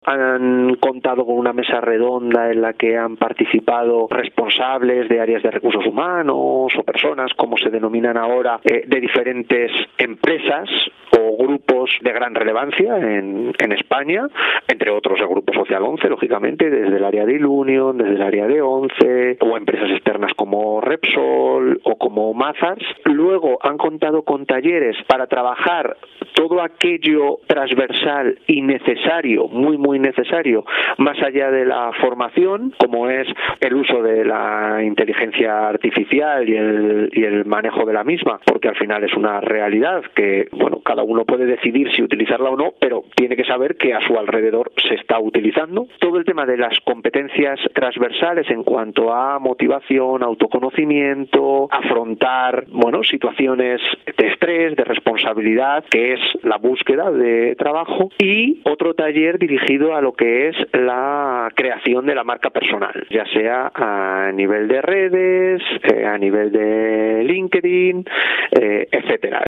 Han contado con una mesa redonda en la que han participado responsables de áreas de recursos humanos o personas, como se denominan ahora, de diferentes empresas o grupos de gran relevancia en España, entre otros el Grupo Social 11, lógicamente, desde el área de Ilunion, desde el área de ONCE, o empresas externas como Repsol o como Mazars. Luego han contado con talleres para trabajar todo aquello transversal y necesario, muy necesario, más allá de la formación, como es el uso de la inteligencia artificial y el manejo de la misma, porque al final es una realidad que, bueno, cada uno puede decidir si utilizarla o no, pero tiene que saber que a su alrededor se está utilizando. Todo el tema de las competencias transversales en cuanto a motivación, autoconocimiento, afrontar, bueno, situaciones de estrés, de responsabilidad, que es la búsqueda de trabajo, y otro taller dirigido a lo que es la creación de la marca personal, ya sea a nivel de redes, a nivel de LinkedIn, etcétera.